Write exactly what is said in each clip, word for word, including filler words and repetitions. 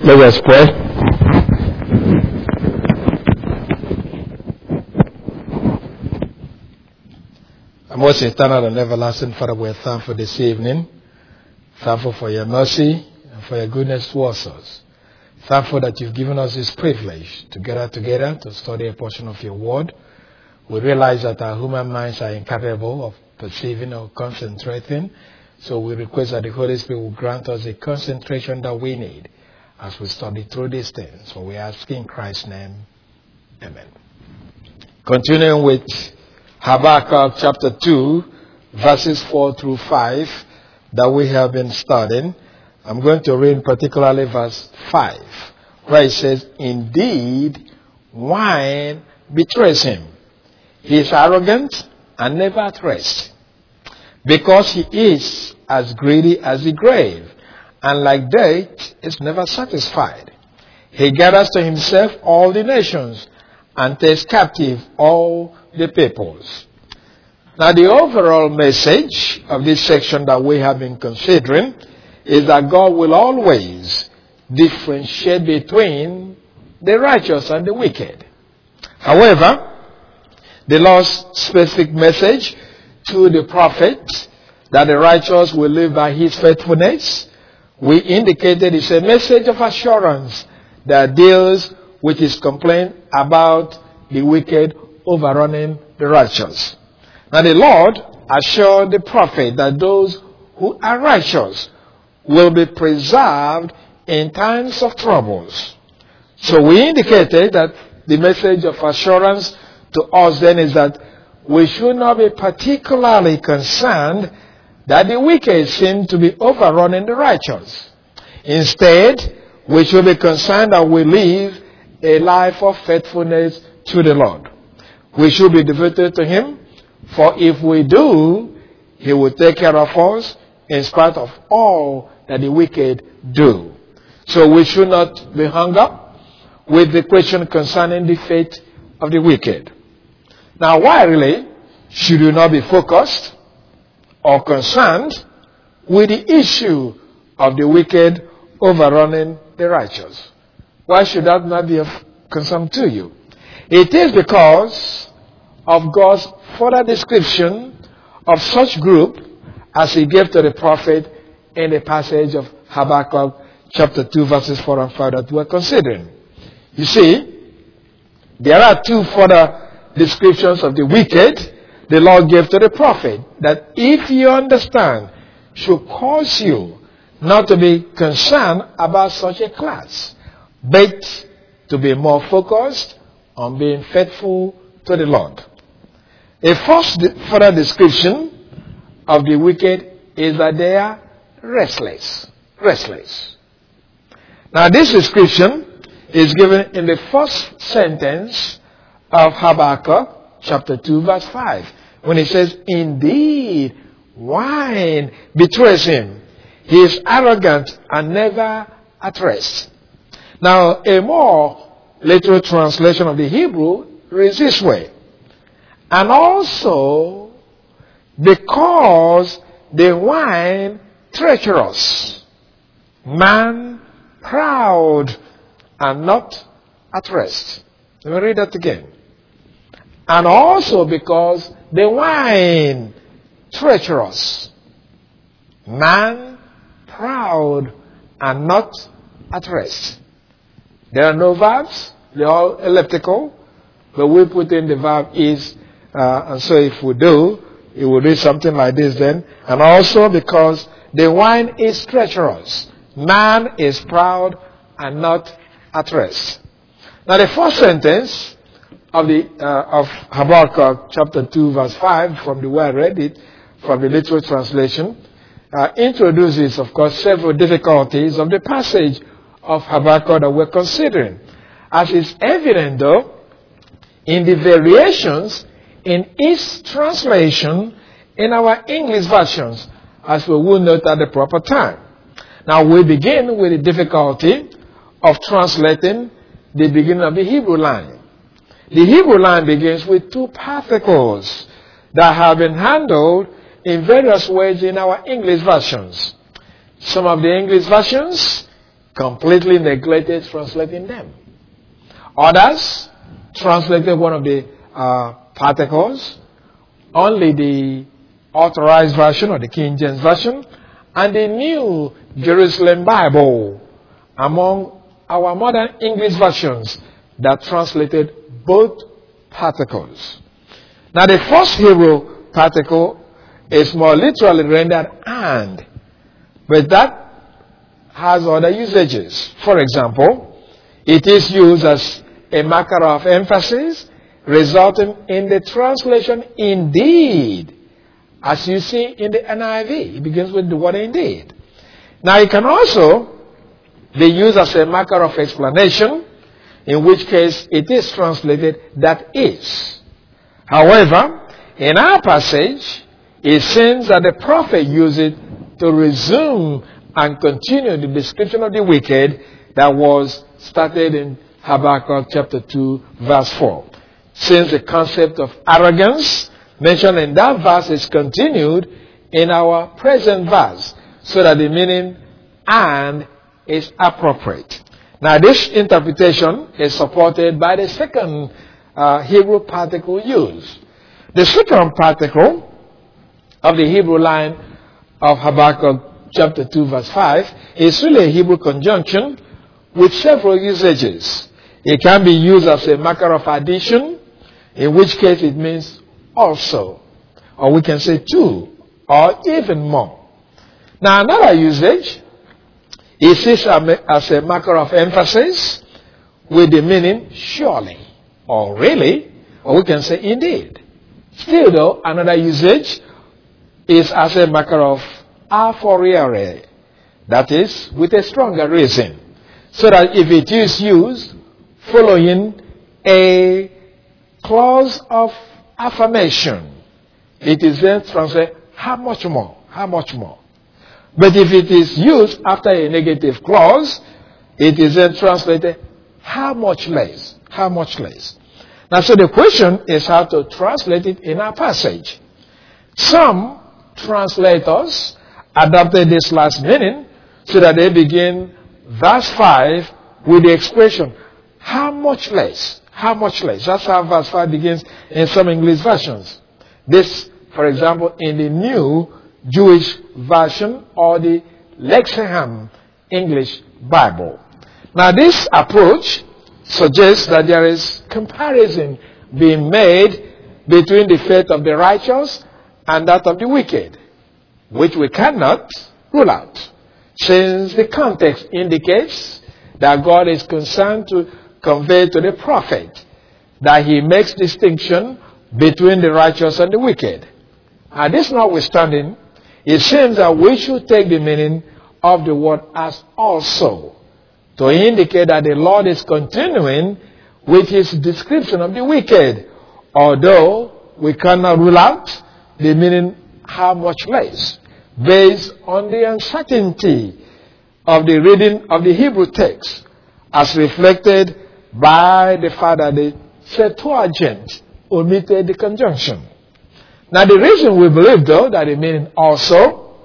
Let us pray. Our most eternal and everlasting Father, we are thankful this evening. Thankful for your mercy and for your goodness towards us. Thankful that you've given us this privilege to gather together to study a portion of your word. We realize that our human minds are incapable of perceiving or concentrating. So we request that the Holy Spirit will grant us the concentration that we need as we study through these things. So we ask in Christ's name. Amen. Continuing with Habakkuk chapter two, verses four through five that we have been studying. I'm going to read particularly verse five, where it says, "Indeed, wine betrays him. He is arrogant and never at rest, because he is as greedy as the grave, and like death is never satisfied. He gathers to himself all the nations and takes captive all the peoples." Now, the overall message of this section that we have been considering is that God will always differentiate between the righteous and the wicked. However, the Lord's specific message to the prophet that the righteous will live by his faithfulness, we indicated is a message of assurance that deals with his complaint about the wicked overrunning the righteous. Now the Lord assured the prophet that those who are righteous will be preserved in times of troubles. So we indicated that the message of assurance to us then is that we should not be particularly concerned that the wicked seem to be overrunning the righteous. Instead, we should be concerned that we live a life of faithfulness to the Lord. We should be devoted to him, for if we do, he will take care of us in spite of all that the wicked do. So we should not be hung up with the question concerning the fate of the wicked. Now, why really should we not be focused or concerned with the issue of the wicked overrunning the righteous? Why should that not be of concern to you? It is because of God's further description of such group as he gave to the prophet in the passage of Habakkuk chapter two, verses four and five that we're considering. You see, there are two further descriptions of the wicked the Lord gave to the prophet that, if you understand, should cause you not to be concerned about such a class, but to be more focused on being faithful to the Lord. A first further description of the wicked is that they are restless. Restless. Now, this description is given in the first sentence of Habakkuk chapter two, verse five, when it says, "Indeed, wine betrays him. He is arrogant and never at rest." Now, a more literal translation of the Hebrew reads this way: "And also because the wine treacherous, man proud and not at rest." Let me read that again. "And also because the wine treacherous, man proud and not at rest." There are no verbs. They're all elliptical. But we put in the verb is. Uh, and so if we do, it will read something like this then. "And also because the wine is treacherous, man is proud and not at rest." Now the first sentence of the uh, of Habakkuk chapter two, verse five, from the way I read it, from the literal translation, uh, introduces, of course, several difficulties of the passage of Habakkuk that we're considering. As is evident, though, in the variations in each translation in our English versions, as we will note at the proper time. Now, we begin with the difficulty of translating the beginning of the Hebrew line. The Hebrew line begins with two particles that have been handled in various ways in our English versions. Some of the English versions completely neglected translating them. Others translated one of the uh, particles, only the Authorized Version or the King James Version, and the New Jerusalem Bible among our modern English versions that translated both particles. Now the first Hebrew particle is more literally rendered and, but that has other usages. For example, it is used as a marker of emphasis, resulting in the translation indeed, as you see in the N I V. It begins with the word indeed. Now it can also be used as a marker of explanation, in which case it is translated that is. However, in our passage, it seems that the prophet used it to resume and continue the description of the wicked that was started in Habakkuk chapter two, verse four. Since the concept of arrogance mentioned in that verse is continued in our present verse, so that the meaning and is appropriate. Now this interpretation is supported by the second uh, Hebrew particle used. The second particle of the Hebrew line of Habakkuk chapter two, verse five is really a Hebrew conjunction with several usages. It can be used as a marker of addition, in which case it means also, or we can say two, or even more. Now another usage is this as a marker of emphasis with the meaning surely, or really, or we can say indeed. Still though, another usage is as a marker of a fortiori, that is, with a stronger reason, so that if it is used following a clause of affirmation, it is then translated, how much more, how much more. But if it is used after a negative clause, it is then translated, how much less, how much less. Now, so the question is how to translate it in our passage. Some translators adopted this last meaning so that they begin verse five with the expression, how much less, how much less. That's how verse five begins in some English versions. This, for example, in the New Jewish Version or the Lexham English Bible. Now this approach suggests that there is comparison being made between the faith of the righteous and that of the wicked, which we cannot rule out, since the context indicates that God is concerned to convey to the prophet that he makes distinction between the righteous and the wicked. And this notwithstanding, it seems that we should take the meaning of the word as also, to indicate that the Lord is continuing with his description of the wicked, although we cannot rule out the meaning how much less, based on the uncertainty of the reading of the Hebrew text, as reflected by the fact that the Septuagint omitted the conjunction. Now the reason we believe, though, that the meaning also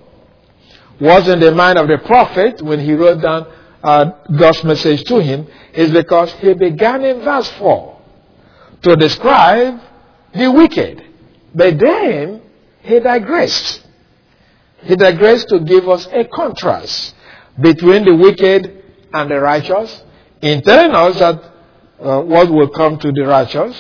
was in the mind of the prophet when he wrote down uh, God's message to him is because he began in verse four to describe the wicked. But then he digressed. He digressed to give us a contrast between the wicked and the righteous, in telling us that uh, what will come to the righteous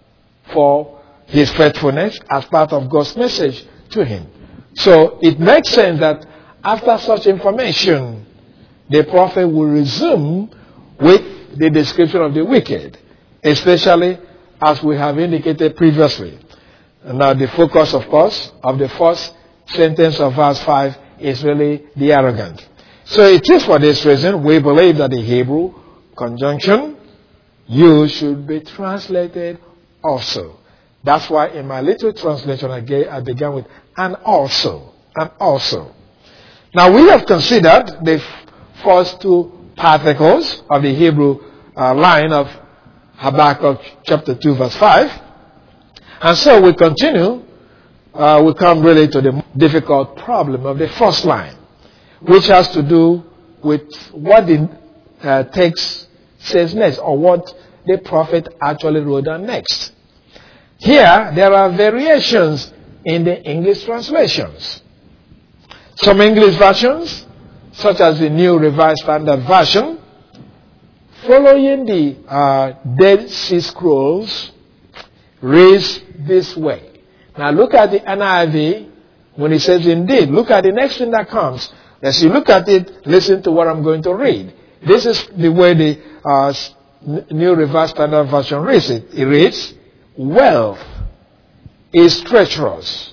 for his faithfulness as part of God's message to him. So it makes sense that after such information, the prophet will resume with the description of the wicked, especially as we have indicated previously. Now the focus, of course, of the first sentence of verse five is really the arrogant. So it is for this reason we believe that the Hebrew conjunction used should be translated also. That's why in my little translation I, gave, I began with and also, and also. Now we have considered the first two particles of the Hebrew uh, line of Habakkuk chapter two verse five. And so we continue, uh, we come really to the difficult problem of the first line, which has to do with what the uh, text says next, or what the prophet actually wrote down next. Here, there are variations in the English translations. Some English versions, such as the New Revised Standard Version, following the uh, Dead Sea Scrolls, reads this way. Now look at the N I V when it says indeed. Look at the next thing that comes. As you look at it, listen to what I'm going to read. This is the way the uh, New Revised Standard Version reads it. It reads, wealth is treacherous.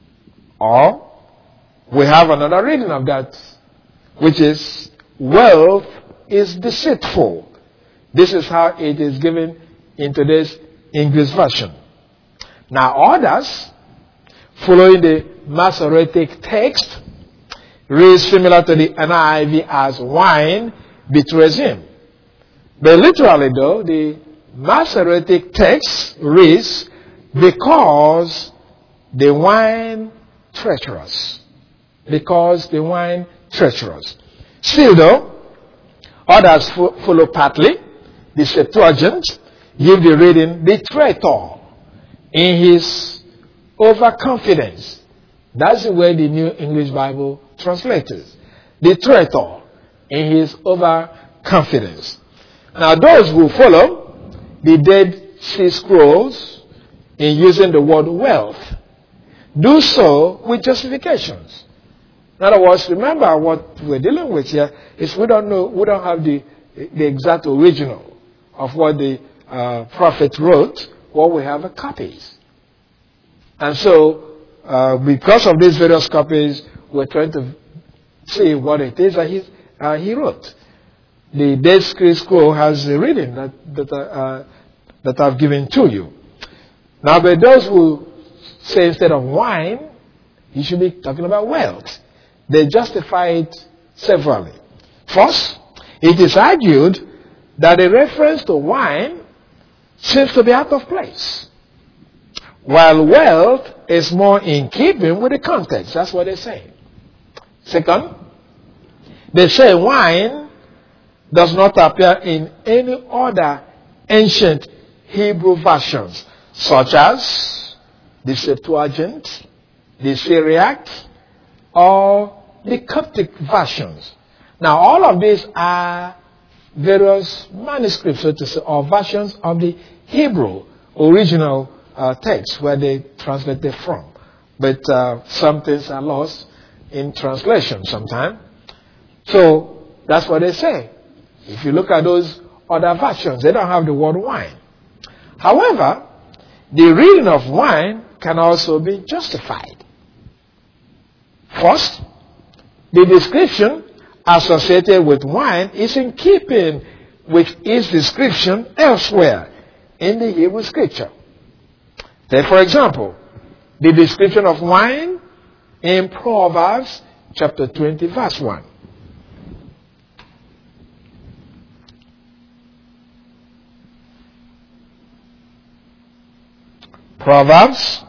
Or, we have another reading of that, which is, wealth is deceitful. This is how it is given in today's English version. Now others, following the Masoretic text, read similar to the N I V as wine betrays him. But literally though, the Masoretic text reads, because the wine treacherous. Because the wine treacherous. Still though, others fo- follow partly. The Septuagint give the reading, the traitor, in his overconfidence. That's the way the New English Bible translates it. The traitor, in his overconfidence. Now those who follow the Dead Sea Scrolls in using the word wealth do so with justifications. In other words, remember what we're dealing with here is we don't know, we don't have the, the exact original of what the uh, prophet wrote, or we have a copies. And so, uh, because of these various copies, we're trying to see what it is that he, uh, he wrote. The Dead Sea Scroll has a reading that that, uh, that I've given to you. Now, but those who say instead of wine, you should be talking about wealth. They justify it severally. First, it is argued that a reference to wine seems to be out of place, while wealth is more in keeping with the context. That's what they say. Second, they say wine does not appear in any other ancient Hebrew versions, such as the Septuagint, the Syriac, or the Coptic versions. Now, all of these are various manuscripts, so to say, or versions of the Hebrew original uh, text where they translated from. But uh, some things are lost in translation sometimes. So that's what they say. If you look at those other versions, they don't have the word wine. However, the reading of wine can also be justified. First, the description associated with wine is in keeping with its description elsewhere in the Hebrew Scripture. Take, for example, the description of wine in Proverbs chapter twenty, verse one. Proverbs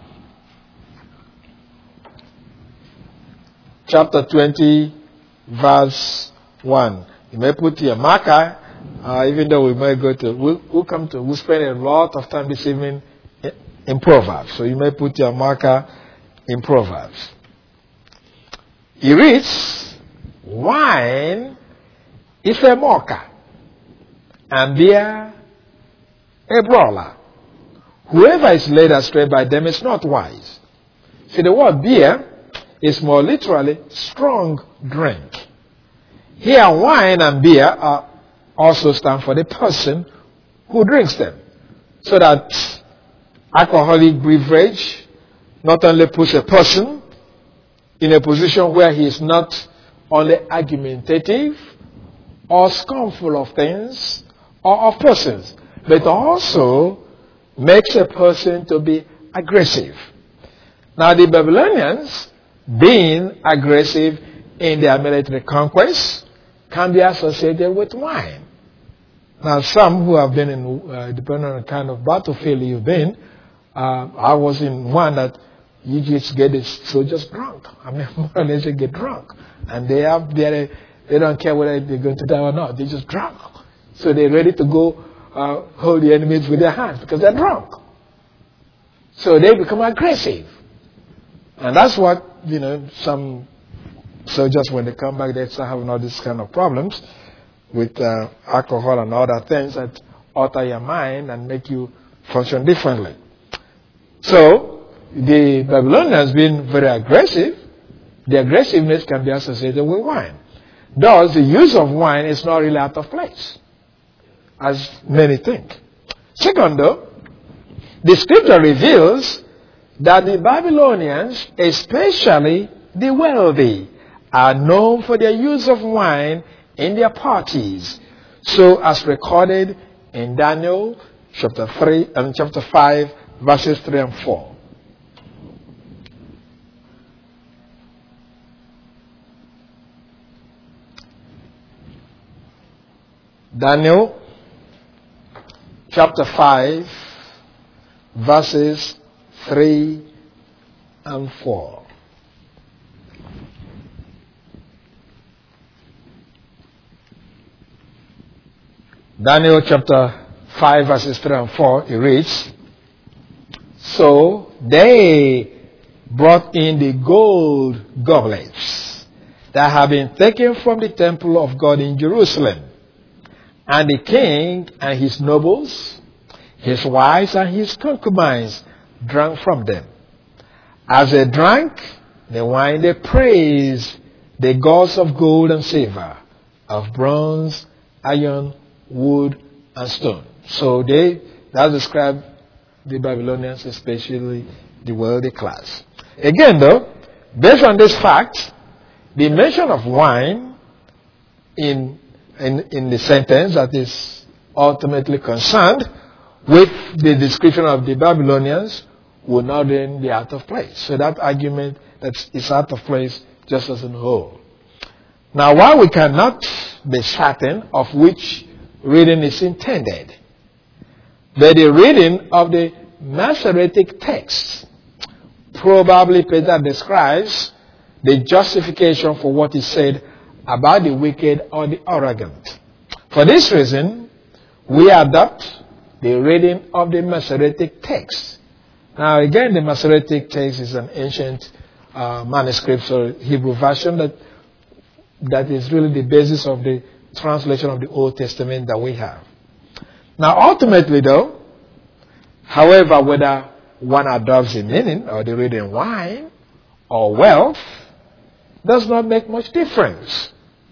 chapter twenty, verse one. You may put your marker, uh, even though we may go to, we'll, we'll come to, we'll spend a lot of time this evening in, in Proverbs. So you may put your marker in Proverbs. He reads, wine is a mocker, and beer a brawler. Whoever is led astray by them is not wise. See, the word beer is more literally strong drink. Here, wine and beer are also stand for the person who drinks them. So that alcoholic beverage not only puts a person in a position where he is not only argumentative or scornful of things or of persons, but also makes a person to be aggressive. Now, the Babylonians, being aggressive in their military conquest, can be associated with wine. Now, some who have been in, uh, depending on the kind of battlefield you've been, uh, I was in one that you just get the soldiers drunk. I mean, more or less they get drunk. And they have their They don't care whether they're going to die or not. They're just drunk. So they're ready to go uh, hold the enemies with their hands because they're drunk. So they become aggressive. And that's what, you know, some soldiers, when they come back, they start having all these kind of problems with uh, alcohol and other things that alter your mind and make you function differently. So the Babylonians being very aggressive, the aggressiveness can be associated with wine. Thus, the use of wine is not really out of place, as many think. Second, though, the scripture reveals that the Babylonians, especially the wealthy, are known for their use of wine in their parties. So, as recorded in Daniel chapter three and chapter five, verses three and four. Daniel chapter five, verses three and four. Daniel chapter five, verses three and four, it reads, So they brought in the gold goblets that have been taken from the temple of God in Jerusalem. And the king and his nobles, his wives and his concubines drank from them. As they drank the wine, they praised the gods of gold and silver, of bronze, iron, wood, and stone. So they, that describes the Babylonians, especially the wealthy class. Again, though, based on this fact, the mention of wine in In, in the sentence that is ultimately concerned with the description of the Babylonians will not then be out of place. So that argument that is out of place just doesn't hold. Now, while we cannot be certain of which reading is intended, but the reading of the Masoretic text probably better describes the justification for what is said about the wicked or the arrogant. For this reason, we adopt the reading of the Masoretic text. Now, again, the Masoretic text is an ancient uh, manuscript or Hebrew version that that is really the basis of the translation of the Old Testament that we have. Now, ultimately, though, however, whether one adopts the meaning or the reading wine or wealth does not make much difference,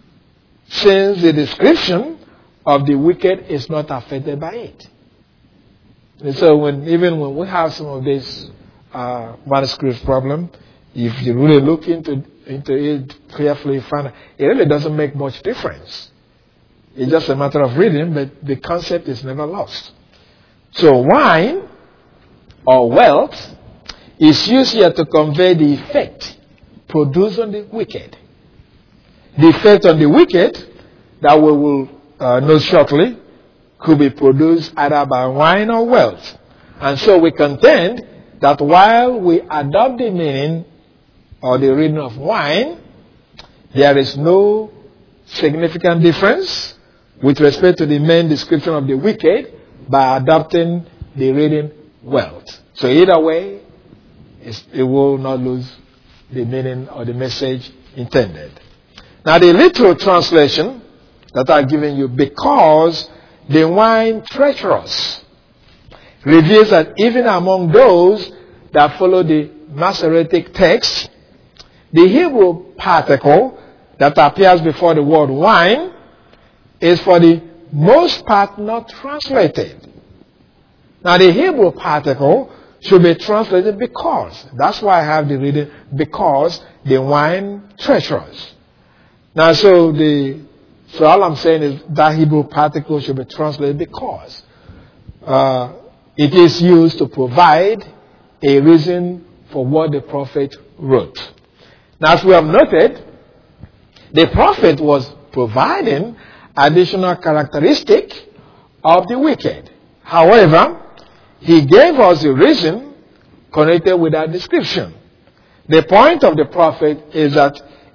since the description of the wicked is not affected by it. And so when, even when we have some of this uh, manuscript problem, if you really look into, into it carefully, you find it really doesn't make much difference. It's just a matter of reading, but the concept is never lost. So wine or wealth is used here to convey the effect produced on the wicked. The effect on the wicked that we will uh, know shortly could be produced either by wine or wealth. And so we contend that while we adopt the meaning or the reading of wine, there is no significant difference with respect to the main description of the wicked by adopting the reading wealth. So either way, it's, it will not lose the meaning or the message intended. Now, the literal translation that I've given you, because the wine treacherous, reveals that even among those that follow the Masoretic text, the Hebrew particle that appears before the word wine is for the most part not translated. Now, the Hebrew particle should be translated because. That's why I have the reading, because the wine treacherous. Now, so the so all I'm saying is that Hebrew particle should be translated because uh, it is used to provide a reason for what the prophet wrote. Now, as we have noted, the prophet was providing additional characteristic of the wicked. However, he gave us the reason connected with that description. The point of the prophet is that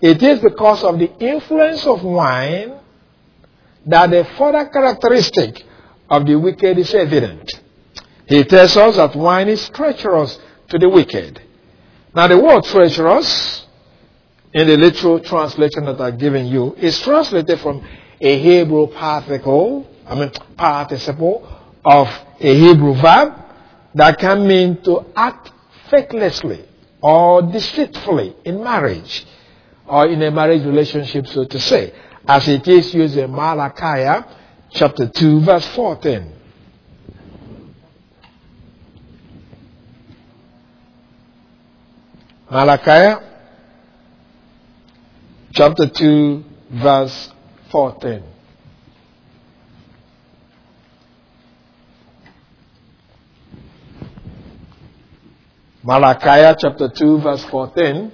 It is because of the influence of wine that the further characteristic of the wicked is evident. He tells us that wine is treacherous to the wicked. Now the word treacherous, in the literal translation that I've given you, is translated from a Hebrew particle, I mean participle of a Hebrew verb that can mean to act faithlessly or deceitfully in marriage or in a marriage relationship, so to say, as it is used in Malachi chapter two, verse fourteen. Malachi chapter two, verse fourteen. Malachi chapter two, verse fourteen.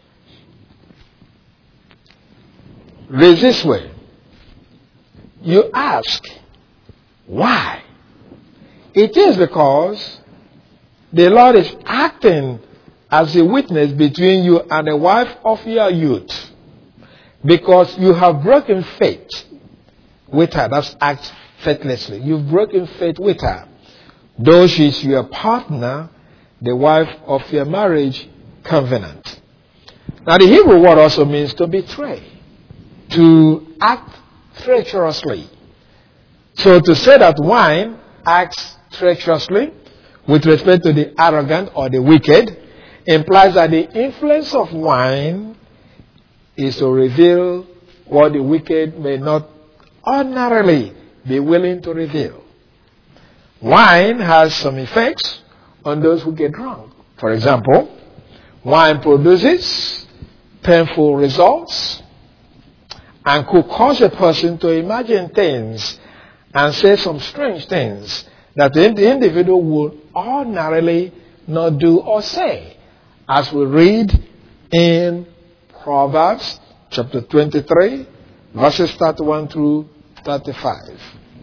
Reads this way. You ask, why? It is because the Lord is acting as a witness between you and the wife of your youth. Because you have broken faith with her. That's act faithlessly. You've broken faith with her. Though she is your partner, the wife of your marriage covenant. Now the Hebrew word also means to betray. To act treacherously. So to say that wine acts treacherously with respect to the arrogant or the wicked implies that the influence of wine is to reveal what the wicked may not ordinarily be willing to reveal. Wine has some effects on those who get drunk. For example, wine produces painful results and could cause a person to imagine things and say some strange things that the individual would ordinarily not do or say, as we read in Proverbs chapter twenty-three, verses thirty-one through thirty-five.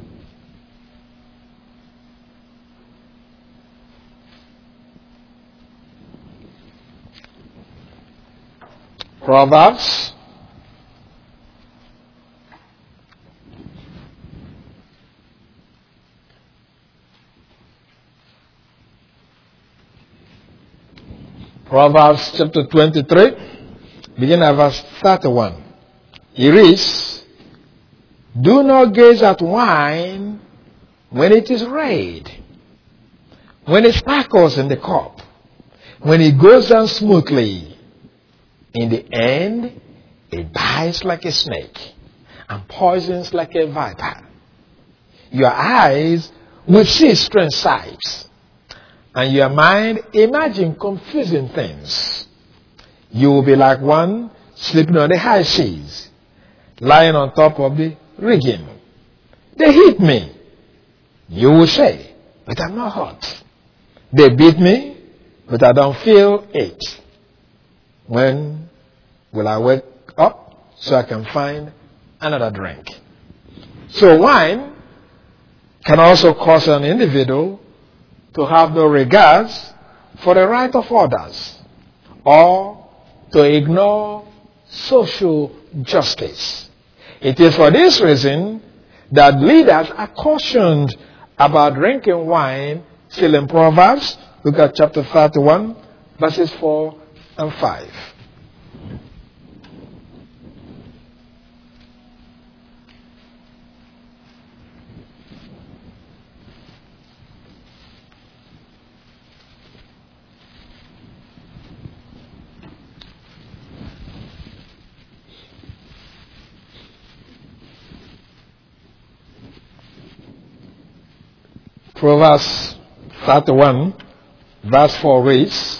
Proverbs Proverbs chapter twenty-three, beginning at verse thirty-one. It reads, do not gaze at wine when it is red, when it sparkles in the cup, when it goes down smoothly. In the end, it bites like a snake and poisons like a viper. Your eyes will see strange sights, and your mind imagine confusing things. You will be like one sleeping on the high seas, lying on top of the rigging. They hit me, you will say, but I'm not hurt. They beat me, but I don't feel it. When will I wake up so I can find another drink? So wine can also cause an individual to have no regards for the right of others or to ignore social justice. It is for this reason that leaders are cautioned about drinking wine. Still in Proverbs, look at chapter thirty-one, verses four and five. Proverbs thirty-one, verse four reads,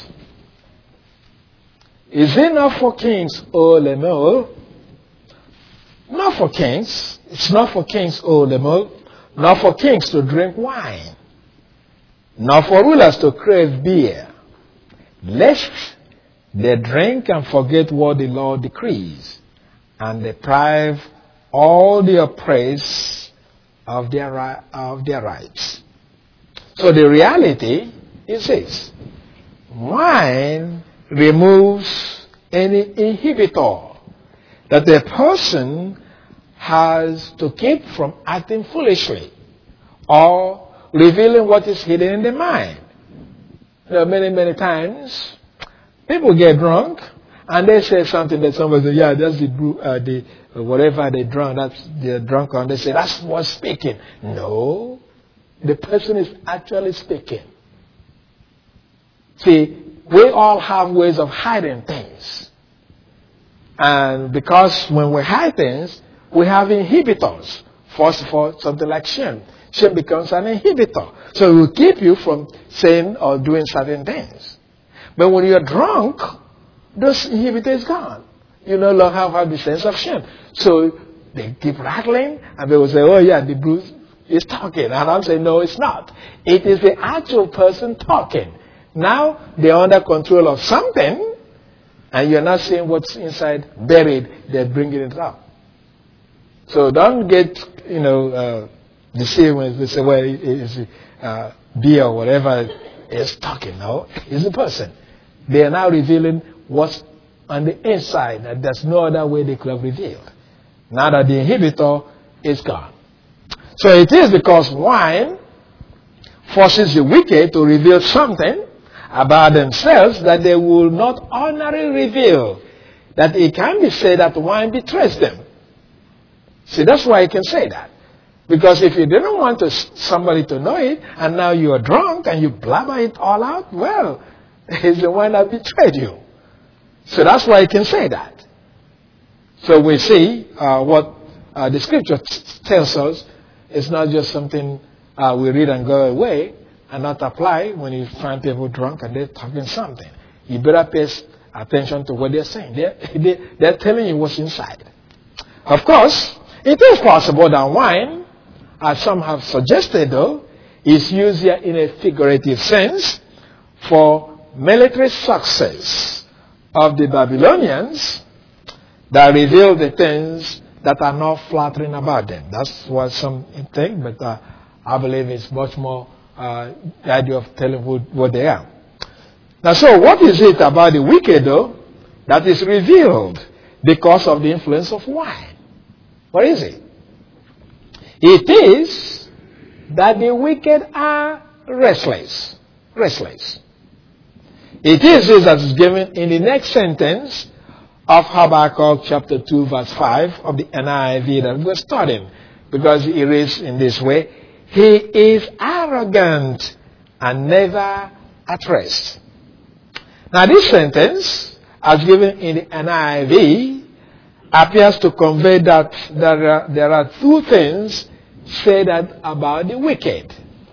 is it not for kings, O Lemuel? Not for kings. It's not for kings, O Lemuel. Not for kings to drink wine. Not for rulers to crave beer. Lest they drink and forget what the Lord decrees, and deprive all the oppressed of their, of their rights. So the reality is this. Wine removes any inhibitor that a person has to keep from acting foolishly or revealing what is hidden in the mind. You know, many, many times, people get drunk and they say something that somebody says, yeah, that's the, uh, the uh, whatever they drunk, that's they're drunk on. They say, that's what's speaking. No, the person is actually speaking. See, we all have ways of hiding things. And because when we hide things, we have inhibitors. First of all, something like shame. Shame becomes an inhibitor. So it will keep you from saying or doing certain things. But when you're drunk, those inhibitors gone. You no longer have the sense of shame. So they keep rattling and they will say, oh yeah, the Bruce is talking. And I'm saying, no, it's not. It is the actual person talking. Now they're under control of something and you're not seeing what's inside buried. They're bringing it up. So don't get, you know, uh, deceived when they say, well, it's uh, beer or whatever is talking. No, it's the person. They are now revealing what's on the inside that there's no other way they could have revealed. Now that the inhibitor is gone. So it is because wine forces the wicked to reveal something about themselves that they will not ordinarily reveal. That it can be said that wine betrays them. See, that's why I can say that. Because if you didn't want to, somebody to know it, and now you are drunk and you blabber it all out, well, it's the one that betrayed you. So that's why I can say that. So we see uh, what uh, the scripture t- tells us. It's not just something uh, we read and go away and not apply when you find people drunk and they're talking something. You better pay attention to what they're saying. They're, they, they're telling you what's inside. Of course, it is possible that wine, as some have suggested though, is used here in a figurative sense for military success of the Babylonians that reveal the things that are not flattering about them. That's what some think, but uh, I believe it's much more uh, the idea of telling who, what they are. Now, so what is it about the wicked, though, that is revealed because of the influence of wine? What is it? It is that the wicked are restless. Restless. It is this that is given in the next sentence of Habakkuk chapter two verse five of the N I V that we're studying. Because it reads in this way, he is arrogant and never at rest. Now this sentence, as given in the N I V, appears to convey that there are, there are two things said about the wicked.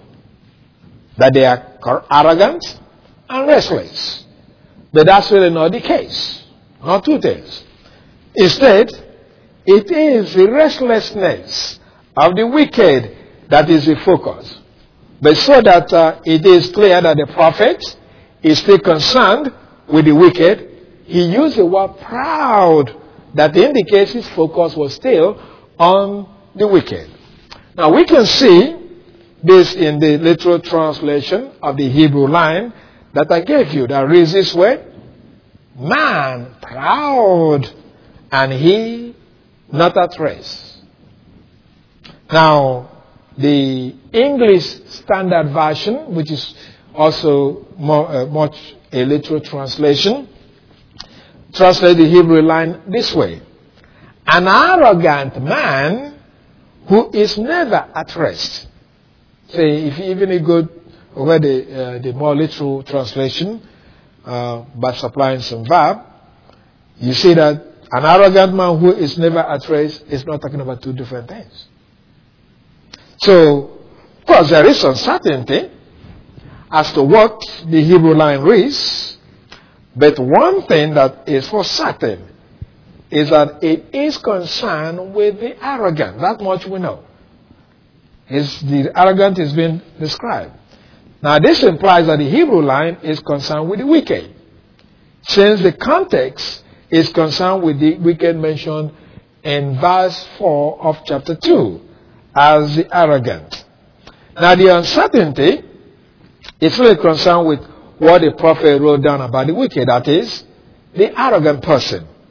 That they are arrogant and restless. But that's really not the case. Not two things. Instead, it is the restlessness of the wicked that is the focus. But so that uh, it is clear that the prophet is still concerned with the wicked, he used the word proud that indicates his focus was still on the wicked. Now we can see this in the literal translation of the Hebrew line that I gave you that reads this way, man proud and he not at rest. Now the English Standard Version, which is also more, uh, much a literal translation, translate the Hebrew line this way. An arrogant man who is never at rest. Say, if you even you go over the, uh, the more literal translation, uh, by supplying some verb, you see that an arrogant man who is never at rest is not talking about two different things. So, of course, there is uncertainty as to what the Hebrew line reads, but one thing that is for certain is that it is concerned with the arrogant. That much we know. Is the arrogant is being described. Now this implies that the Hebrew line is concerned with the wicked, since the context is concerned with the wicked mentioned in verse four of chapter two as the arrogant. Now the uncertainty is really concerned with what the prophet wrote down about the wicked, that is, the arrogant person.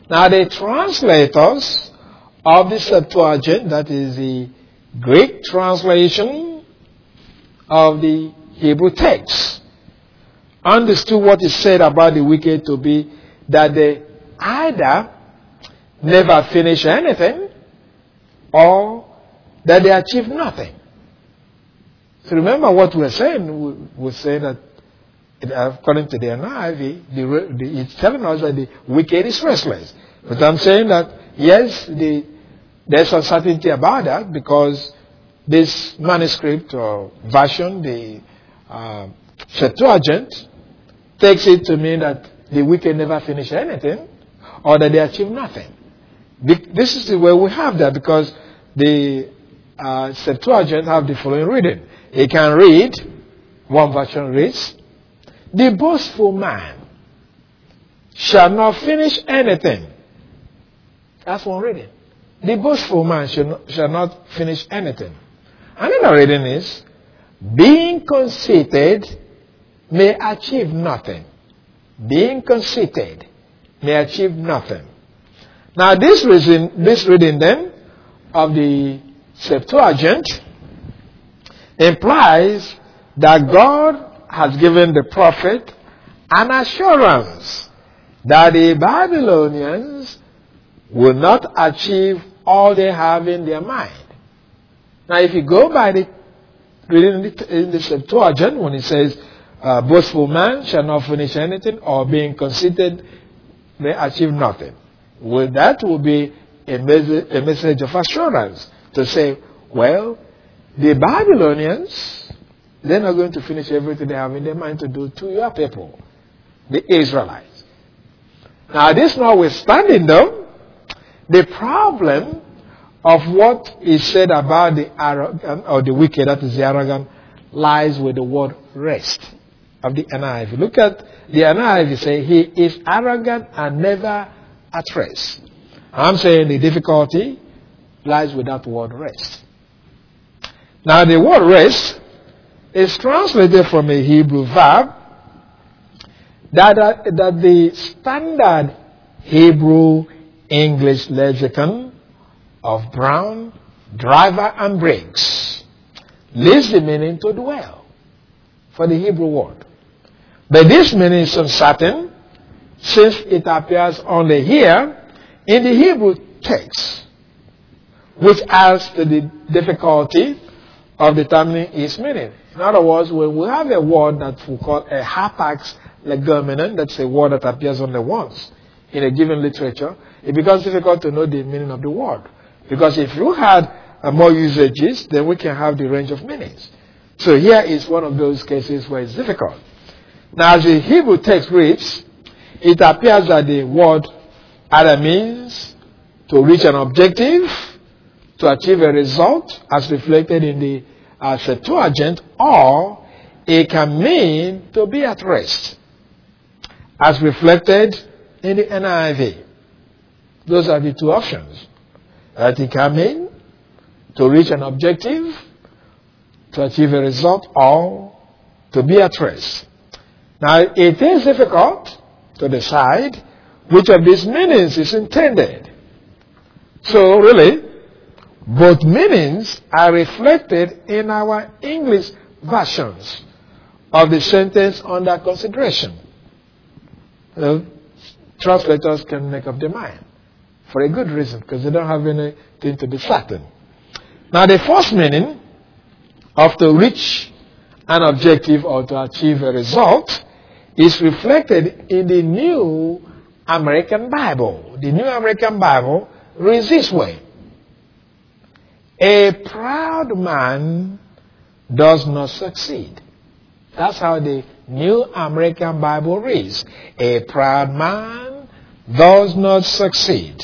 Now the translators of the Septuagint, that is the Greek translation of the Hebrew text, understood what is said about the wicked to be that they either never finish anything or that they achieve nothing. So remember what we were saying. We were saying that according to the N I V, the, the, it's telling us that the wicked is restless. But I'm saying that, yes, the, there's uncertainty about that because this manuscript or version, the uh, Septuagint, takes it to mean that the wicked never finish anything or that they achieve nothing. This is the way we have that because the uh, Septuagint have the following reading. It can read, one version reads, the boastful man shall not finish anything. That's one reading. The boastful man shall not, shall not finish anything. Another reading is, being conceited may achieve nothing. Being conceited may achieve nothing. Now this reason, this reading then of the Septuagint implies that God has given the prophet an assurance that the Babylonians will not achieve all they have in their mind. Now if you go by the reading in the Septuagint, when it says, uh, boastful man shall not finish anything, or being conceited may achieve nothing. Well, that will be a message, a message of assurance to say, well, the Babylonians, they're not going to finish everything they have in their mind to do to your people, the Israelites. Now, this notwithstanding, though, the problem of what is said about the arrogant or the wicked, that is the arrogant, lies with the word rest of the N I V. Look at the N I V, say, he is arrogant and never at rest. I'm saying the difficulty lies with that word rest. Now the word rest is translated from a Hebrew verb that, uh, that the standard Hebrew English lexicon of Brown, Driver, and Briggs leaves the meaning to dwell for the Hebrew word. But this meaning is uncertain since it appears only here in the Hebrew text, which adds to the difficulty of determining its meaning. In other words, when we have a word that we call a hapax legomenon, that's a word that appears only once in a given literature, it becomes difficult to know the meaning of the word. Because if you had uh, more usages, then we can have the range of meanings. So here is one of those cases where it's difficult. Now, as the Hebrew text reads, it appears that the word either means to reach an objective, to achieve a result, as reflected in the uh, Septuagint, or it can mean to be at rest, as reflected in the N I V. Those are the two options. That it can mean to reach an objective, to achieve a result, or to be at rest. Now, it is difficult to decide which of these meanings is intended. So, really, both meanings are reflected in our English versions of the sentence under consideration. You know, translators can make up their mind for a good reason, because they don't have anything to be certain. Now, the first meaning of to reach an objective or to achieve a result is reflected in the New American Bible. The New American Bible reads this way: a proud man does not succeed. That's how the New American Bible reads. A proud man does not succeed.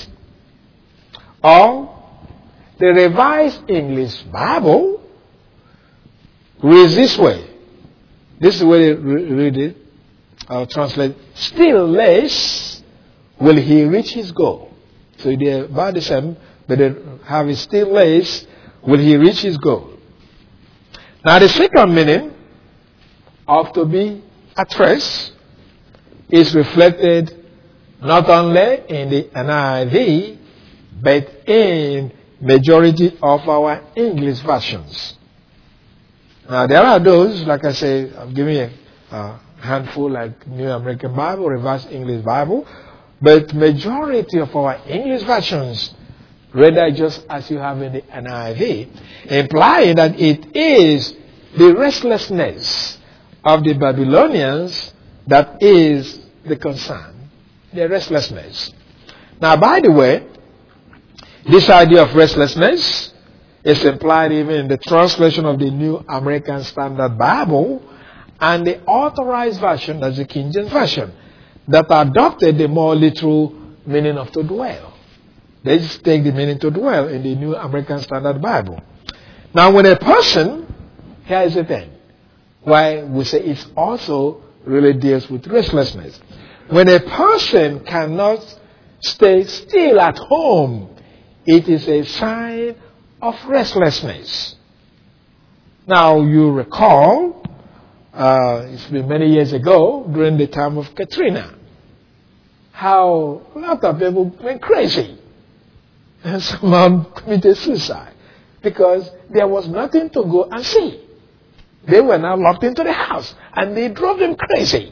Or the Revised English Bible reads this way. This is the way they read it. I'll translate. Still less will he reach his goal. So they're about the same, but they have it still less will he reach his goal. Now the second meaning of to be at rest is reflected Not only in the N I V, but in majority of our English versions. Now there are those, like I say, I'm giving a uh, handful like New American Bible, Revised English Bible, but majority of our English versions rather just as you have in the N I V, implying that it is the restlessness of the Babylonians that is the concern, the restlessness. Now, by the way, this idea of restlessness is implied even in the translation of the New American Standard Bible and the Authorized Version, that's the King James Version, that adopted the more literal meaning of to dwell. They just take the meaning to dwell in the New American Standard Bible. Now, when a person, here is the thing, why we say it also really deals with restlessness. When a person cannot stay still at home, it is a sign of restlessness. Now, you recall, uh, it's been many years ago, during the time of Katrina, how a lot of people went crazy. And someone committed suicide because there was nothing to go and see. They were now locked into the house and they drove them crazy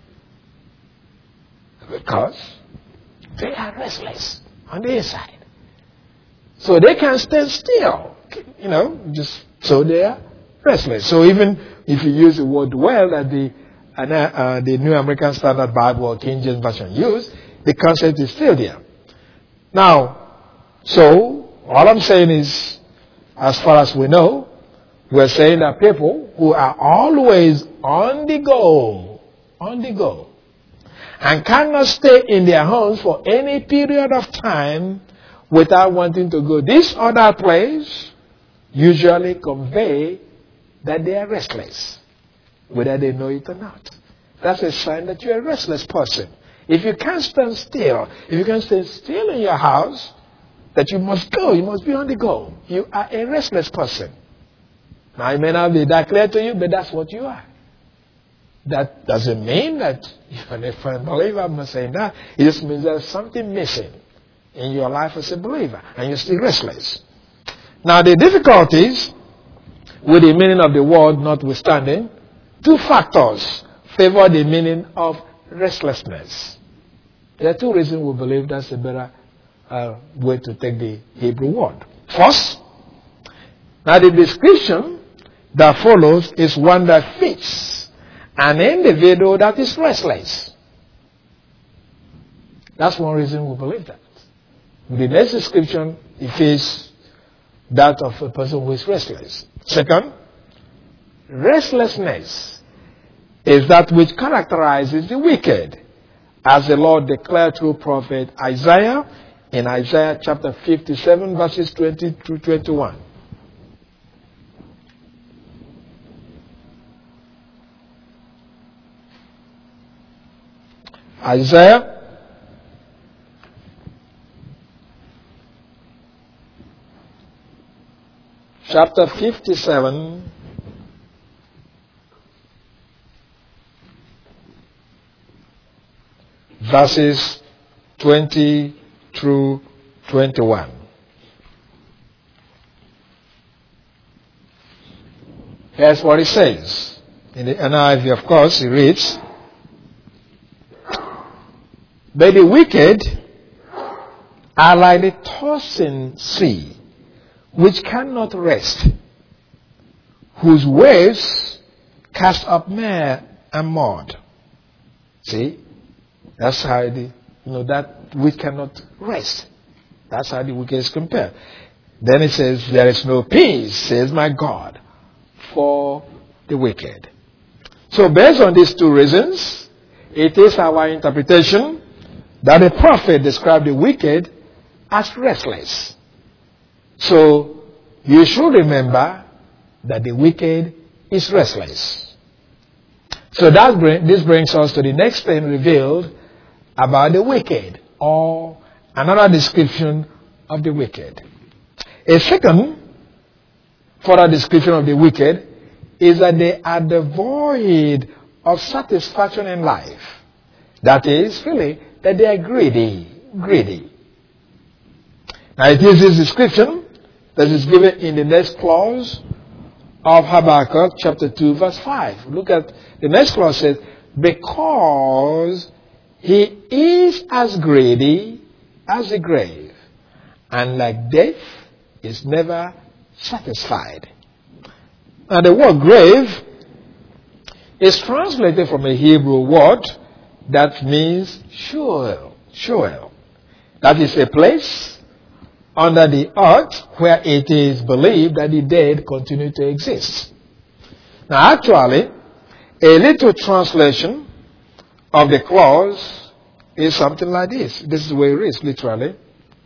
because they are restless on the inside. So they can't stand still, you know, just so they are restless. So even if you use the word dwell that the, uh, uh, the New American Standard Bible or King James Version use, the concept is still there. Now, so, all I'm saying is, as far as we know, we're saying that people who are always on the go, on the go, and cannot stay in their homes for any period of time without wanting to go this or that place, usually convey that they are restless, whether they know it or not. That's a sign that you're a restless person. If you can't stand still, if you can't stay still in your house, that you must go, you must be on the go. You are a restless person. Now, it may not be that clear to you, but that's what you are. That doesn't mean that you're a firm believer. I'm not saying that. It just means there's something missing in your life as a believer, and you're still restless. Now, the difficulties with the meaning of the word notwithstanding, two factors favor the meaning of restlessness. There are two reasons we believe that's a better Uh, way to take the Hebrew word. First, now the description that follows is one that fits an individual that is restless. That's one reason we believe that. The next description, it fits that of a person who is restless. Second, restlessness is that which characterizes the wicked, as the Lord declared through prophet Isaiah in Isaiah chapter fifty-seven, verses twenty through twenty-one. Isaiah chapter fifty-seven, verses twenty through twenty-one. Here's what it says. In the N I V, of course, it reads, "But the wicked are like the tossing sea, which cannot rest, whose waves cast up mire and mud." See? That's how the, you know, that which cannot rest. That's how the wicked is compared. Then it says, "There is no peace, says my God, for the wicked." So based on these two reasons, it is our interpretation that the prophet described the wicked as restless. So you should remember that the wicked is restless. So that bring, this brings us to the next thing revealed about the wicked, or another description of the wicked. A second further description of the wicked is that they are devoid of satisfaction in life. That is, really, that they are greedy, greedy. Now it is this description that is given in the next clause of Habakkuk chapter two verse five. Look at the next clause says, because he is as greedy as the grave, and like death is never satisfied. Now the word grave is translated from a Hebrew word that means Sheol. Sheol. That is a place under the earth where it is believed that the dead continue to exist. Now actually, a little translation of the clause is something like this. This is the way it is, literally.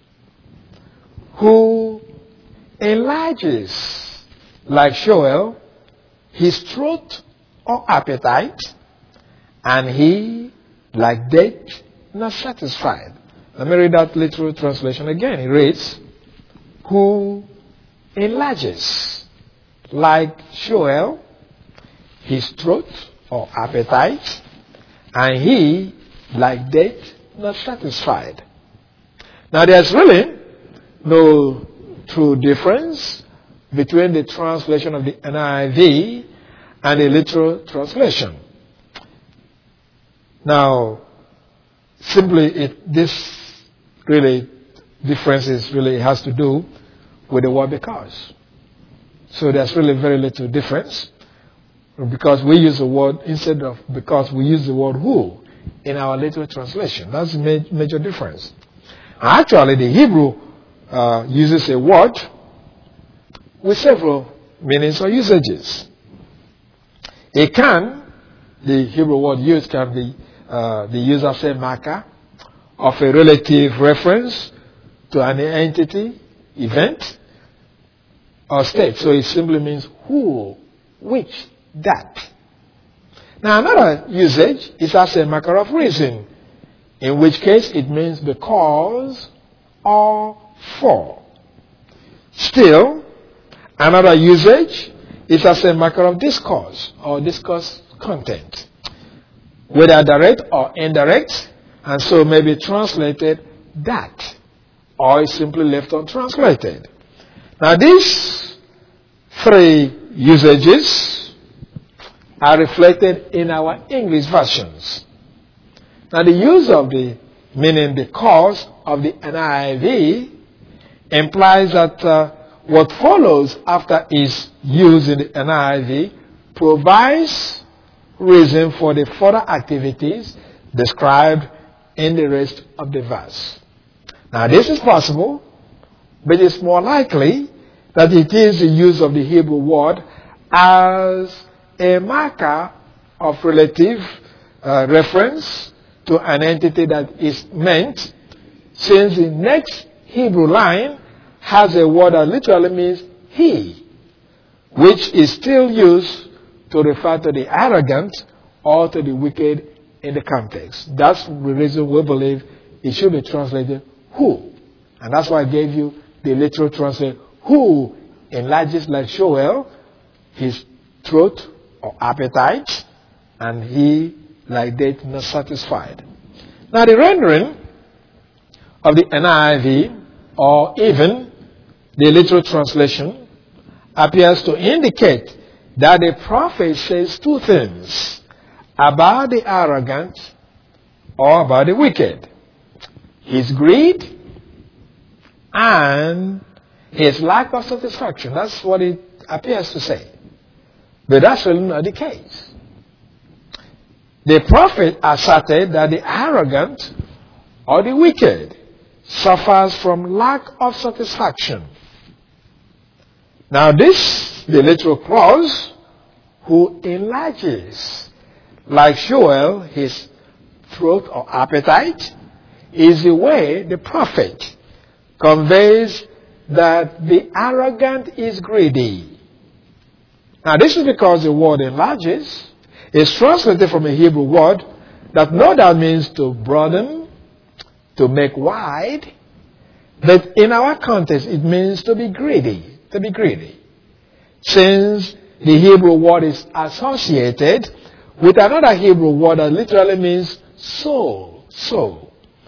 Who enlarges like Sheol his throat or appetite, and he like death not satisfied. Let me read that literal translation again. It reads, who enlarges like Sheol his throat or appetite, and he like death not satisfied. Now there's really no true difference between the translation of the N I V and the literal translation. Now, simply it, this really difference is really has to do with the word because. So there's really very little difference, because we use the word, instead of because, we use the word who in our literal translation. That's the ma- major difference. Actually, the Hebrew uh, uses a word with several meanings or usages. It can, the Hebrew word used can be uh, the use as a marker of a relative reference to an entity, event, or state. So it simply means who, which, that. Now another usage is as a marker of reason, in which case it means because or for. Still, another usage is as a marker of discourse or discourse content, whether direct or indirect, and so may be translated that, or is simply left untranslated. Now these three usages are reflected in our English versions. Now the use of the meaning because of the N I V implies that uh, what follows after is used in the N I V provides reason for the further activities described in the rest of the verse. Now this is possible, but it's more likely that it is the use of the Hebrew word as a marker of relative uh, reference to an entity that is meant, since the next Hebrew line has a word that literally means he, which is still used to refer to the arrogant or to the wicked in the context. That's the reason we believe it should be translated who. And that's why I gave you the literal translation, who enlarges like Sheol his throat or appetite, and he like death not satisfied. Now the rendering of the N I V, or even the literal translation, appears to indicate that the prophet says two things about the arrogant or about the wicked: his greed and his lack of satisfaction. That's what it appears to say. But that's really not the case. The prophet asserted that the arrogant or the wicked suffers from lack of satisfaction. Now this, the literal clause, who enlarges like Sheol his throat or appetite, is the way the prophet conveys that the arrogant is greedy. Now this is because the word enlarges is translated from a Hebrew word that no doubt means to broaden, to make wide, but in our context it means to be greedy, to be greedy. Since the Hebrew word is associated with another Hebrew word that literally means soul, soul.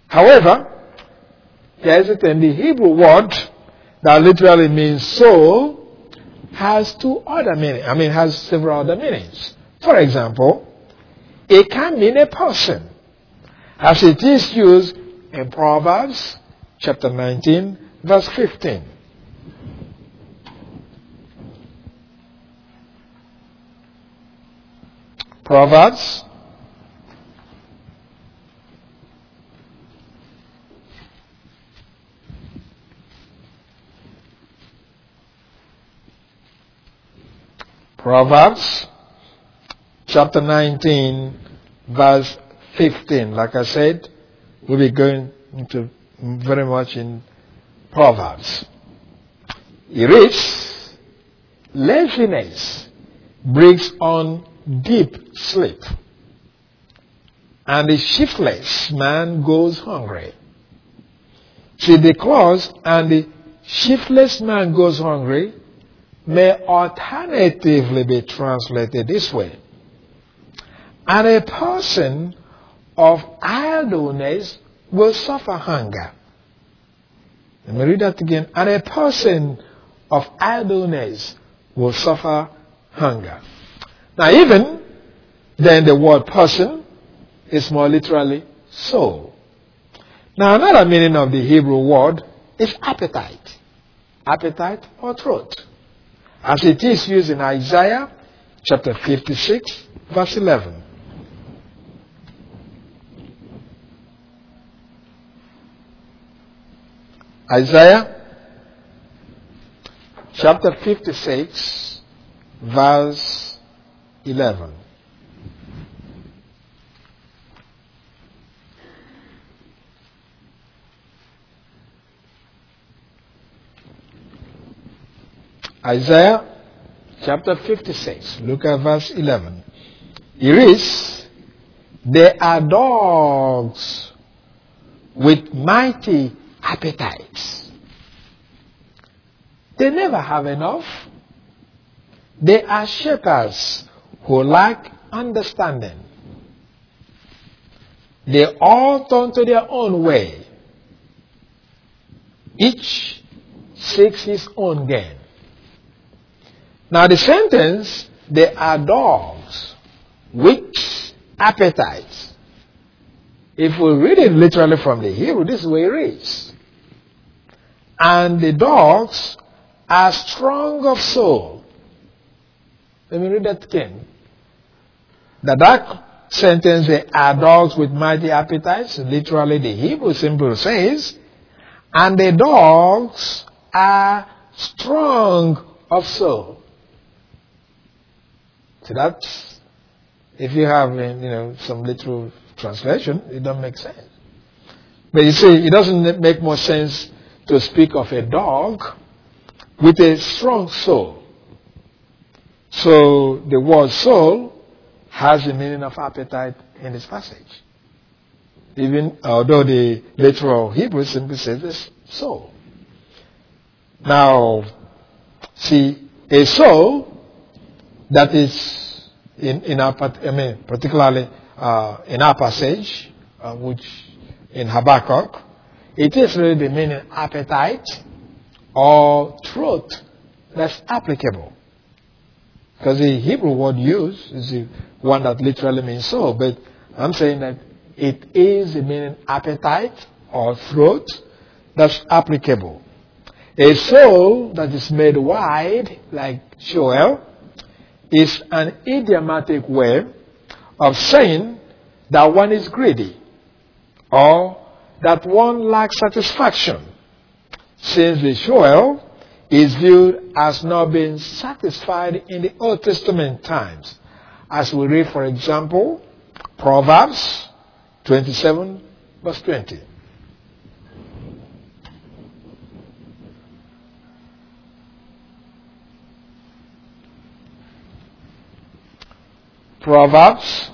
However, there is a thing, the Hebrew word that literally means soul has two other meanings. I mean, has several other meanings. For example, it can mean a person, as it is used in Proverbs chapter nineteen, verse fifteen. Proverbs Proverbs chapter nineteen, verse fifteen. Like I said, we'll be going into very much in Proverbs. It reads, laziness brings on deep sleep, and the shiftless man goes hungry. See, the clause, and the shiftless man goes hungry, may alternatively be translated this way. And a person of idleness will suffer hunger. Let me read that again. And a person of idleness will suffer hunger. Now, even then, the word person is more literally soul. Now, another meaning of the Hebrew word is appetite. Appetite or throat, as it is used in Isaiah chapter fifty-six, verse eleven. Isaiah chapter fifty-six, verse eleven. Isaiah chapter fifty-six, look at verse eleven. It reads, "They are dogs with mighty appetites. They never have enough. They are shepherds who lack understanding. They all turn to their own way. Each seeks his own gain." Now the sentence, "they are dogs with appetites." If we read it literally from the Hebrew, this is where it reads. And the dogs are strong of soul. Let me read that again. The that sentence, "they are dogs with mighty appetites," literally the Hebrew symbol says, and the dogs are strong of soul. So that's, if you have, you know, some literal translation, it doesn't make sense. But you see, it doesn't make more sense to speak of a dog with a strong soul. So the word soul has the meaning of appetite in this passage. Even although the literal Hebrew simply says this soul. Now, see, a soul that is in, in our, I mean, particularly uh, in our passage, uh, which in Habakkuk, it is really the meaning appetite or throat that's applicable. Because the Hebrew word used is the one that literally means soul, but I'm saying that it is the meaning appetite or throat that's applicable. A soul that is made wide, like Sheol, is an idiomatic way of saying that one is greedy or that one lacks satisfaction, since the Sheol is viewed as not being satisfied in the Old Testament times. As we read, for example, Proverbs twenty-seven, verse twenty. Proverbs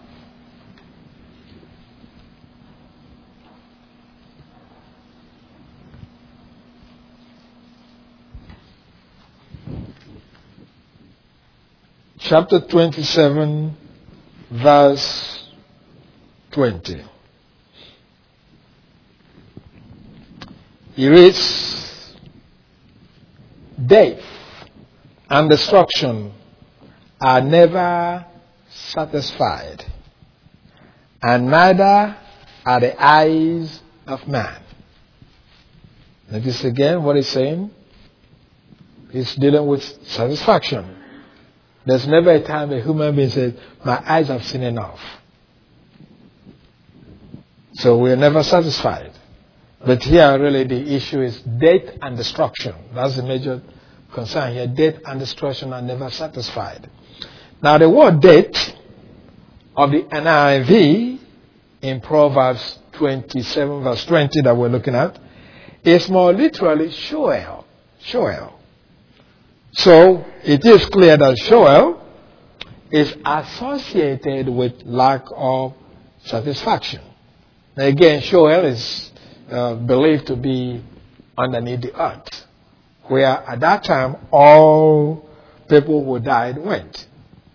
chapter twenty-seven, verse twenty. He reads, death and destruction are never satisfied, and neither are the eyes of man. Notice again what he's saying. He's dealing with satisfaction. There's never a time a human being says, my eyes have seen enough. So we're never satisfied. But here really the issue is death and destruction. That's the major concern here. Death and destruction are never satisfied. Now the word death of the N I V in Proverbs twenty-seven verse twenty that we're looking at is more literally Sheol. Sheol. So it is clear that Sheol is associated with lack of satisfaction. Now again, Sheol is uh, believed to be underneath the earth, where at that time all people who died went.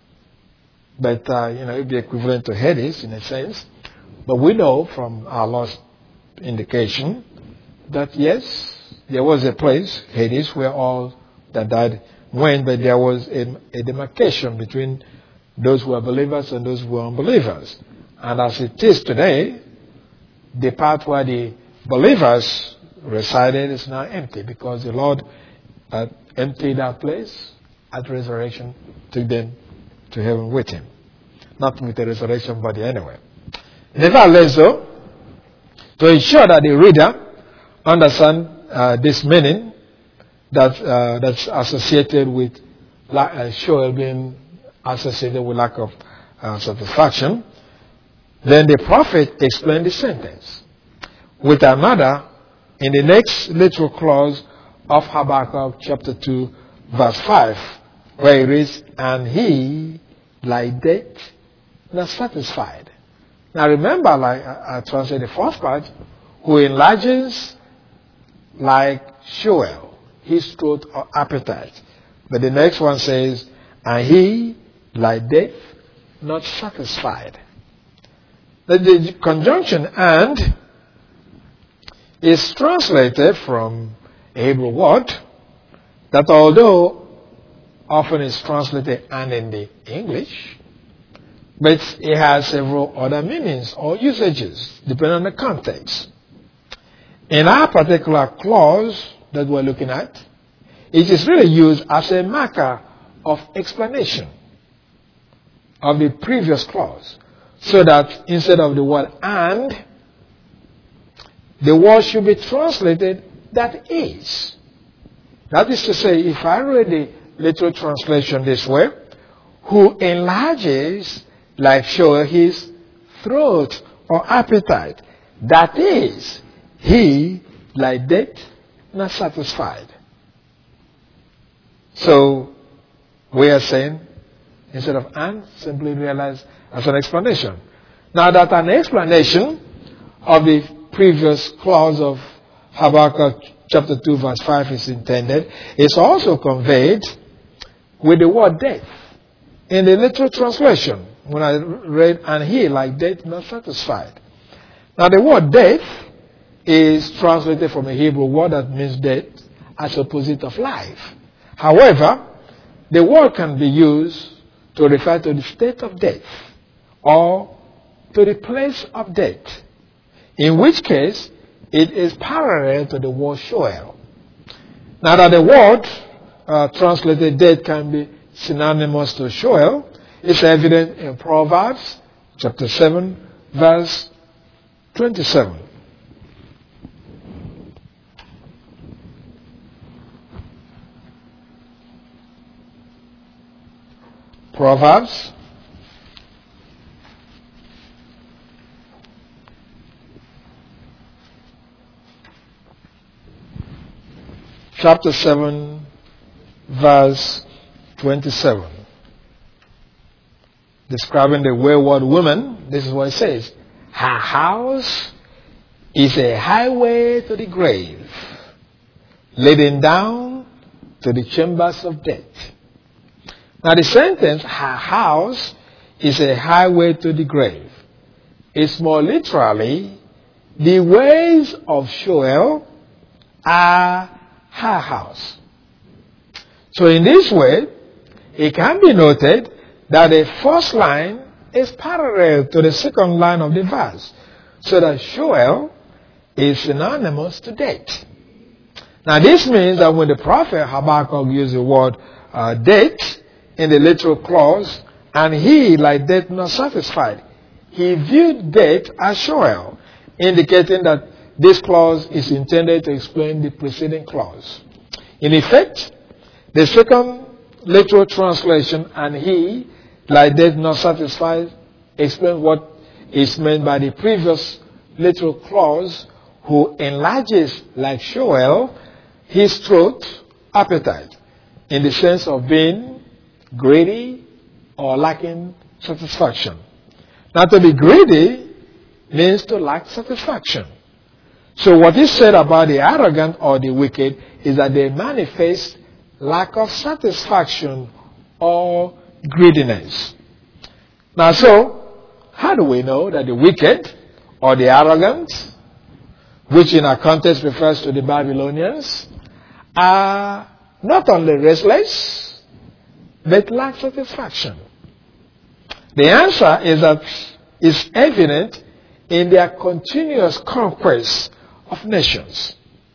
But, uh, you know, it would be equivalent to Hades in a sense. But we know from our last indication that yes, there was a place, Hades, where all that died went, but there was a, a demarcation between those who are believers and those who are unbelievers. And as it is today, the part where the believers resided is now empty because the Lord uh, emptied that place at resurrection, took them to heaven with him. Not with the resurrection body anyway. Nevertheless, though, to ensure that the reader understand uh, this meaning that uh, that's associated with uh, Sheol being associated with lack of uh, satisfaction, then the prophet explained the sentence with another in the next little clause of Habakkuk chapter two verse five, where it reads, and he like death not satisfied. Now remember, like I, I translated the first part, who enlarges like Sheol, his throat or appetite. But the next one says, and he like death not satisfied. The, the conjunction and is translated from a Hebrew word that although often is translated and in the English, but it has several other meanings or usages depending on the context. In our particular clause that we're looking at, it is really used as a marker of explanation of the previous clause, so that instead of the word and, the word should be translated that is. That is to say, if I read the literal translation this way, who enlarges like Sheol his throat or appetite, that is, he like death not satisfied. So we are saying, instead of and, simply realize as an explanation. Now that an explanation of the previous clause of Habakkuk chapter two verse five is intended, it's also conveyed with the word death. In the literal translation, when I read, and he like death not satisfied. Now the word death is translated from a Hebrew word that means death as opposite of life. However, the word can be used to refer to the state of death or to the place of death, in which case it is parallel to the word Sheol. Now that the word uh, translated death can be synonymous to Sheol, it's evident in Proverbs chapter seven verse twenty-seven. Proverbs chapter seven verse twenty-seven, describing the wayward woman. This is what it says: her house is a highway to the grave, leading down to the chambers of death. Now the sentence, her house is a highway to the grave, is more literally the ways of Sheol are her house. So in this way, it can be noted that the first line is parallel to the second line of the verse, so that Sheol is synonymous to date. Now this means that when the prophet Habakkuk used the word uh, date in the literal clause, and he, like death, not satisfied, he viewed death as Sheol, indicating that this clause is intended to explain the preceding clause. In effect, the second literal translation, and he, like death, not satisfied, explains what is meant by the previous literal clause, who enlarges, like Sheol, his throat appetite, in the sense of being greedy or lacking satisfaction. Now, to be greedy means to lack satisfaction. So what is said about the arrogant or the wicked is that they manifest lack of satisfaction or greediness. Now, so, how do we know that the wicked or the arrogant, which in our context refers to the Babylonians, are not only restless, but lack satisfaction? The answer is that it's evident in their continuous conquest of nations.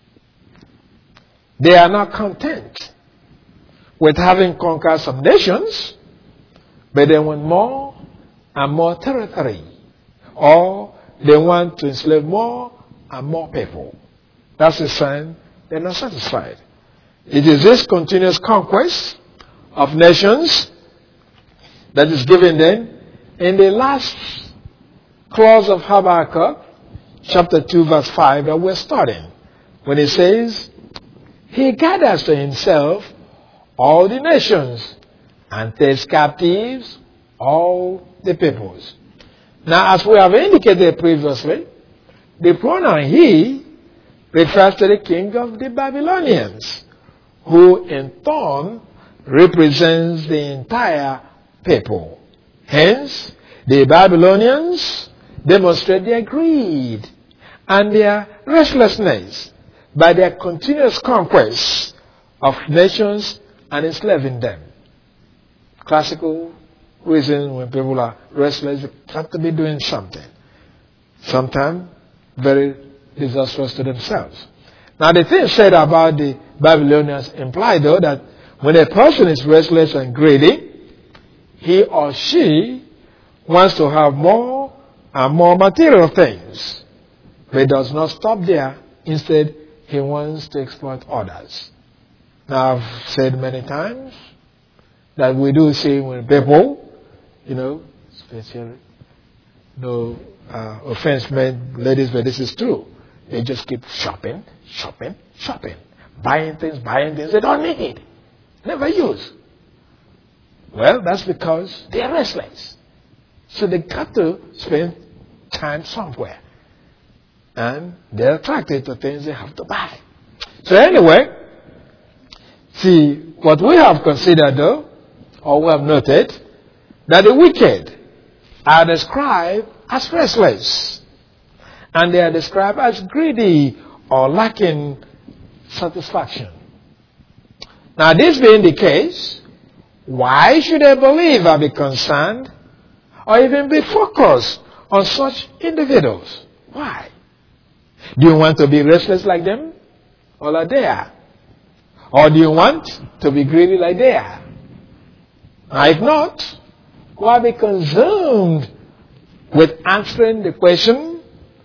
They are not content with having conquered some nations, but they want more and more territory, or they want to enslave more and more people. That's a sign they're not satisfied. It is this continuous conquest of nations that is given them in the last clause of Habakkuk, chapter two, verse five, that we're studying, when it says, he gathers to himself all the nations and takes captives all the peoples. Now, as we have indicated previously, the pronoun he refers to the king of the Babylonians, who in turn represents the entire people. Hence, the Babylonians demonstrate their greed and their restlessness by their continuous conquest of nations and enslaving them. Classical reason when people are restless, they have to be doing something. Sometimes very disastrous to themselves. Now, the thing said about the Babylonians imply, though, that when a person is restless and greedy, he or she wants to have more and more material things, but it does not stop there. Instead, he wants to exploit others. Now, I've said many times that we do see when people, you know, especially, no uh, offense meant, ladies, but this is true. They just keep shopping, shopping, shopping, buying things, buying things they don't need, never use. Well, that's because they're restless. So they got to spend time somewhere. And they're attracted to things they have to buy. So anyway, see, what we have considered though, or we have noted, that the wicked are described as restless. And they are described as greedy or lacking satisfaction. Now, this being the case, why should a believer be concerned or even be focused on such individuals? Why? Do you want to be restless like them? Or like they are? Or do you want to be greedy like they are? Now, if not, why be consumed with answering the question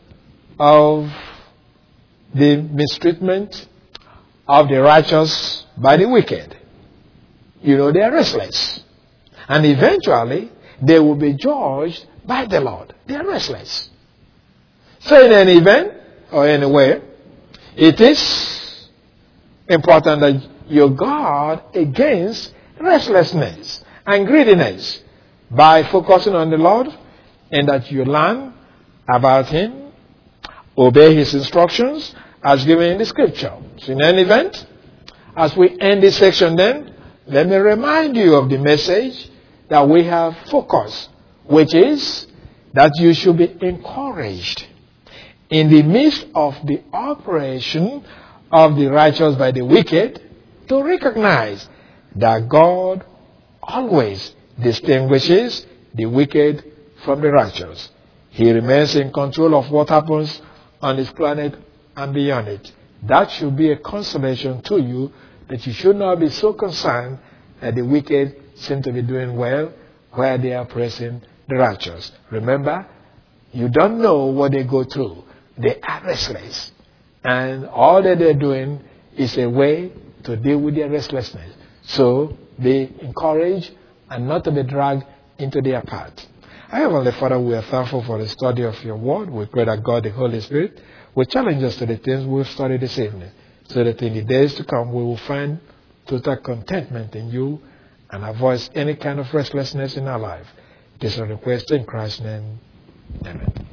of the mistreatment of the righteous by the wicked? You know, they are restless. And eventually, they will be judged by the Lord. They are restless. So in any event, or anyway, it is important that you guard against restlessness and greediness by focusing on the Lord, and that you learn about Him, obey His instructions as given in the Scripture. So in any event, as we end this section then, let me remind you of the message that we have focused, which is that you should be encouraged in the midst of the operation of the righteous by the wicked, to recognize that God always distinguishes the wicked from the righteous. He remains in control of what happens on this planet and beyond it. That should be a consolation to you, that you should not be so concerned that the wicked seem to be doing well where they are praising the righteous. Remember, you don't know what they go through. They are restless. And all that they're doing is a way to deal with their restlessness. So be encouraged and not to be dragged into their path. Heavenly Father, we are thankful for the study of your word. We pray that God, the Holy Spirit, will challenge us to the things we've studied this evening, so that in the days to come we will find total contentment in you and avoid any kind of restlessness in our life. This is a request in Christ's name. Amen.